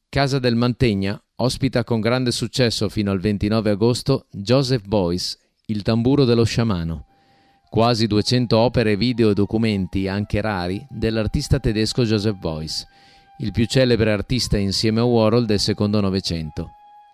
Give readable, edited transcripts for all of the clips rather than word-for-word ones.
Casa del Mantegna ospita con grande successo fino al 29 agosto Joseph Beuys, il tamburo dello sciamano. Quasi 200 opere, video e documenti, anche rari, dell'artista tedesco Joseph Beuys, il più celebre artista insieme a Warhol del secondo Novecento.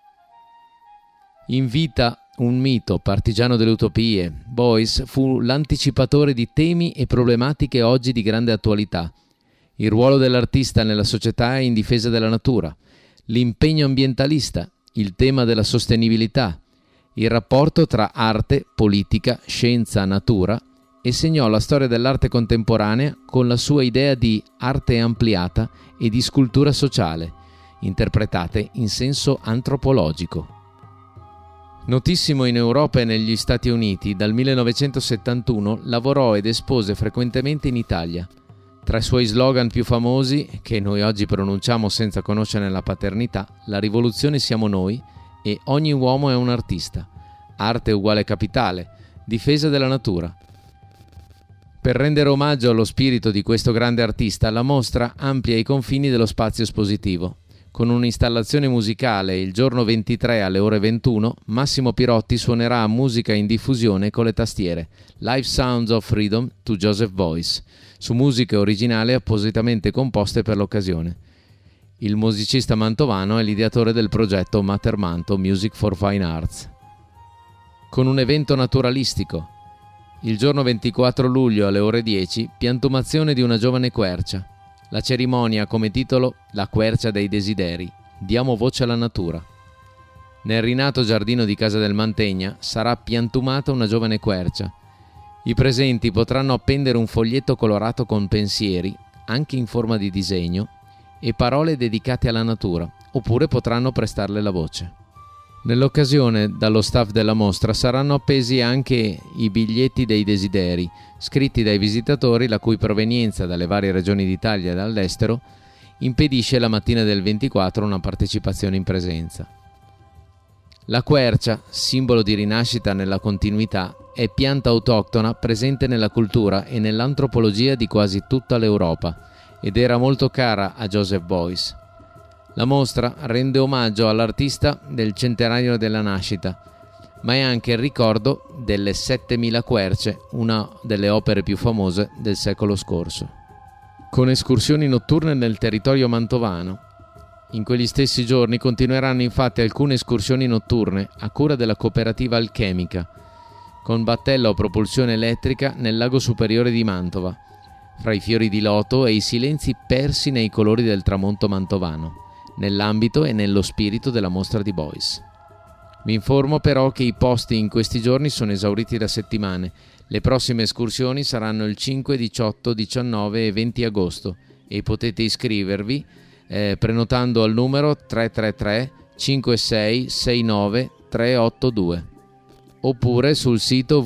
In vita un mito, partigiano delle utopie, Beuys fu l'anticipatore di temi e problematiche oggi di grande attualità. Il ruolo dell'artista nella società in difesa della natura, l'impegno ambientalista, il tema della sostenibilità, il rapporto tra arte, politica, scienza, natura, e segnò la storia dell'arte contemporanea con la sua idea di arte ampliata e di scultura sociale, interpretate in senso antropologico. Notissimo in Europa e negli Stati Uniti, dal 1971 lavorò ed espose frequentemente in Italia. Tra i suoi slogan più famosi, che noi oggi pronunciamo senza conoscerne la paternità, la rivoluzione siamo noi e ogni uomo è un artista, arte uguale capitale, difesa della natura. Per rendere omaggio allo spirito di questo grande artista, la mostra amplia i confini dello spazio espositivo. Con un'installazione musicale il giorno 23 alle ore 21, Massimo Pirotti suonerà musica in diffusione con le tastiere Live Sounds of Freedom to Joseph Beuys, su musiche originali appositamente composte per l'occasione. Il musicista mantovano è l'ideatore del progetto Mater Manto Music for Fine Arts. Con un evento naturalistico, il giorno 24 luglio alle ore 10, piantumazione di una giovane quercia. La cerimonia ha come titolo La quercia dei desideri. Diamo voce alla natura. Nel rinato giardino di Casa del Mantegna sarà piantumata una giovane quercia. I presenti potranno appendere un foglietto colorato con pensieri, anche in forma di disegno, e parole dedicate alla natura, oppure potranno prestarle la voce. Nell'occasione, dallo staff della mostra saranno appesi anche i biglietti dei desideri, scritti dai visitatori la cui provenienza dalle varie regioni d'Italia e dall'estero impedisce la mattina del 24 una partecipazione in presenza. La quercia, simbolo di rinascita nella continuità, è pianta autoctona presente nella cultura e nell'antropologia di quasi tutta l'Europa ed era molto cara a Joseph Beuys. La mostra rende omaggio all'artista del centenario della nascita, ma è anche il ricordo delle 7000 querce, una delle opere più famose del secolo scorso. Con escursioni notturne nel territorio mantovano. In quegli stessi giorni continueranno infatti alcune escursioni notturne a cura della cooperativa Alchemica, con battella o propulsione elettrica nel lago superiore di Mantova, fra i fiori di loto e i silenzi persi nei colori del tramonto mantovano, nell'ambito e nello spirito della mostra di Beuys. Vi informo però che i posti in questi giorni sono esauriti da settimane. Le prossime escursioni saranno il 5, 18, 19 e 20 agosto e potete iscrivervi prenotando al numero 333 56 69 382 oppure sul sito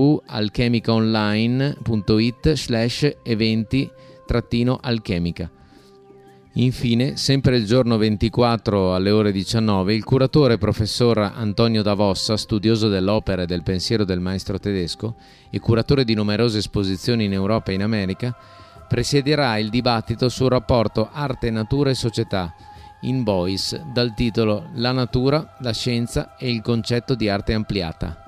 www.alchemicaonline.it/eventi-alchemica. Infine, sempre il giorno 24 alle ore 19, il curatore professor Antonio Davossa, studioso dell'opera e del pensiero del maestro tedesco e curatore di numerose esposizioni in Europa e in America, presiederà il dibattito sul rapporto arte, natura e società in Beuys dal titolo La natura, la scienza e il concetto di arte ampliata.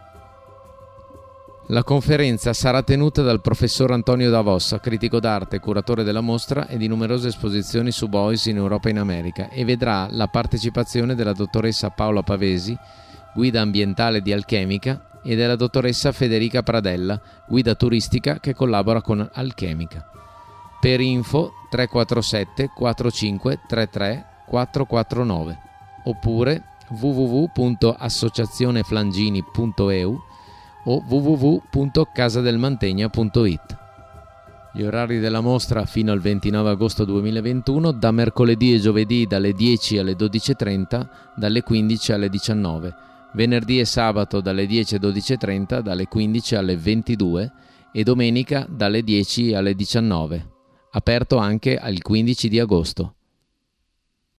La conferenza sarà tenuta dal professor Antonio Davossa, critico d'arte, curatore della mostra e di numerose esposizioni su Beuys in Europa e in America, e vedrà la partecipazione della dottoressa Paola Pavesi, guida ambientale di Alchemica, e della dottoressa Federica Pradella, guida turistica che collabora con Alchemica. Per info 347 45 33 449 oppure www.associazioneflangini.eu o www.casadelmantegna.it. Gli orari della mostra fino al 29 agosto 2021, da mercoledì e giovedì dalle 10 alle 12.30, dalle 15 alle 19, venerdì e sabato dalle 10 alle 12.30, dalle 15 alle 22 e domenica dalle 10 alle 19, aperto anche al 15 di agosto.